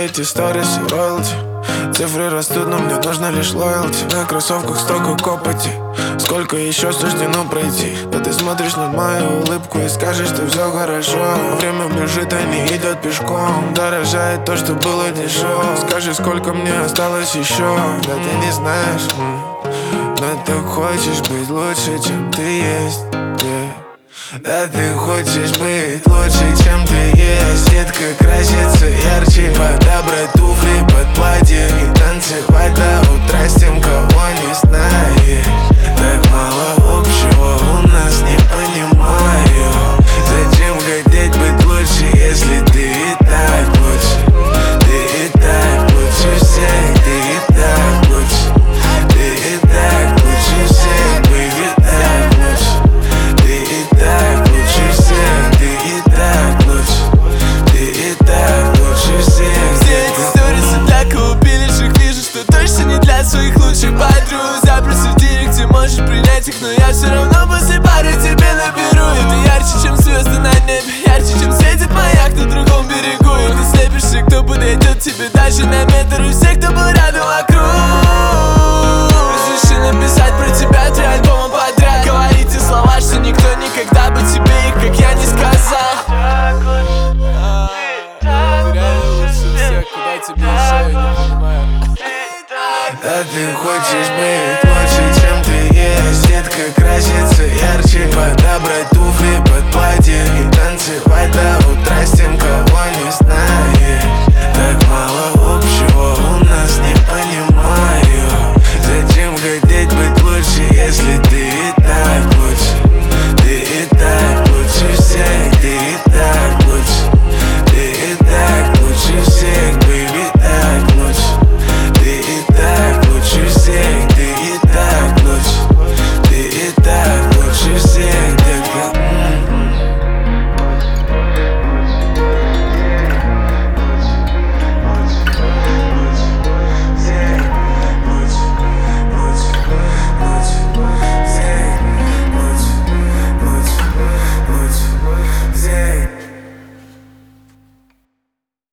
эти сторис и роялти. Цифры растут, но мне нужно лишь лоялти. На кроссовках столько копоти, сколько еще суждено пройти. Да ты смотришь на мою улыбку и скажешь, что все хорошо. Время бежит, а не идет пешком. Дорожает то, что было дешево. Скажи, сколько мне осталось еще. Да ты не знаешь, но ты хочешь быть лучше, чем ты есть, yeah. Да ты хочешь быть лучше, чем ты есть. Детка красится ярче, подобрать туфли под платье и танцевать до утра с тем, кого не знаешь. Так мало общего у нас, не понимаю. Зачем хотеть быть лучше, если ты и так лучше? Ты и так лучше всех, ты и так лучше. Ты и так лучше всех, мы и так лучше. Ты и так лучше всех, ты и так лучше. Ты и так лучше всех. Все эти сторисы для кого пилишек. Вижу, что точно не для своих лучших подруг. Запроси в директе, можешь принять их, но я все равно после пары тебе наберу. Это ярче, чем звезды на небе, ярче, чем светит маяк на другом берегу. И ты слепишься, кто подойдет тебе даже на метр. И все, кто был рядом вокруг. Разреши написать